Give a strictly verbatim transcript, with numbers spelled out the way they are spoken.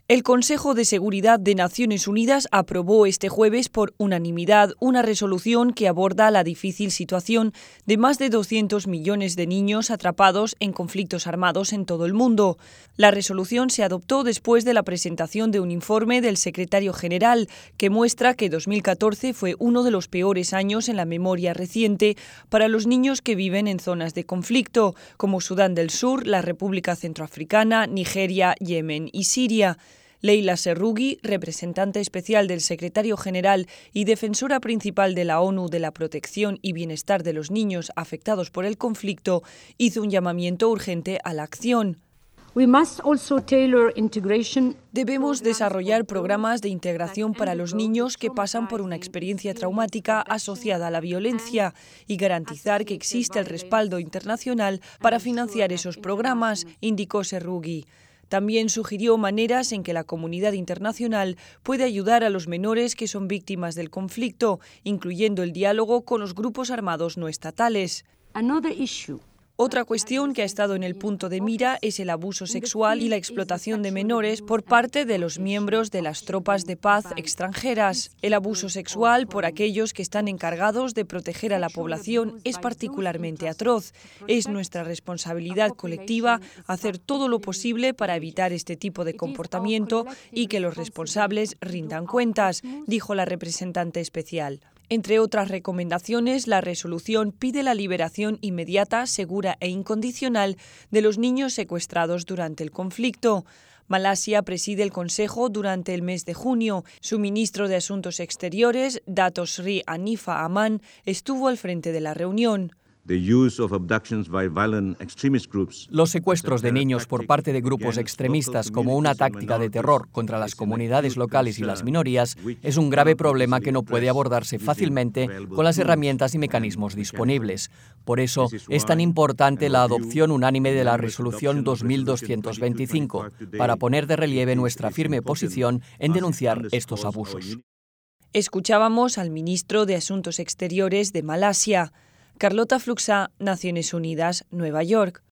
El Consejo de Seguridad de Naciones Unidas aprobó este jueves por unanimidad una resolución que aborda la difícil situación de más de doscientos millones de niños atrapados en conflictos armados en todo el mundo. La resolución se adoptó después de la presentación de un informe del secretario general que muestra que dos mil catorce fue uno de los peores años en la memoria reciente para los niños que viven en zonas de conflicto, como Sudán del Sur, la República Centroafricana, Nigeria, Yemen y Siria. Leila Serrougui, representante especial del secretario general y defensora principal de la ONU de la protección y bienestar de los niños afectados por el conflicto, hizo un llamamiento urgente a la acción. Debemos desarrollar programas de integración para los niños que pasan por una experiencia traumática asociada a la violencia y garantizar que existe el respaldo internacional para financiar esos programas, indicó Serrougui. También sugirió maneras en que la comunidad internacional puede ayudar a los menores que son víctimas del conflicto, incluyendo el diálogo con los grupos armados no estatales. Otra cuestión que ha estado en el punto de mira es el abuso sexual y la explotación de menores por parte de los miembros de las tropas de paz extranjeras. El abuso sexual por aquellos que están encargados de proteger a la población es particularmente atroz. Es nuestra responsabilidad colectiva hacer todo lo posible para evitar este tipo de comportamiento y que los responsables rindan cuentas, dijo la representante especial. Entre otras recomendaciones, la resolución pide la liberación inmediata, segura e incondicional de los niños secuestrados durante el conflicto. Malasia preside el Consejo durante el mes de junio. Su ministro de Asuntos Exteriores, Dato Sri Hanifa Aman, estuvo al frente de la reunión. Los secuestros de niños por parte de grupos extremistas como una táctica de terror contra las comunidades locales y las minorías es un grave problema que no puede abordarse fácilmente con las herramientas y mecanismos disponibles. Por eso es tan importante la adopción unánime de la Resolución dos mil doscientos veinticinco para poner de relieve nuestra firme posición en denunciar estos abusos. Escuchábamos al ministro de Asuntos Exteriores de Malasia. Carlota Fluxá, Naciones Unidas, Nueva York.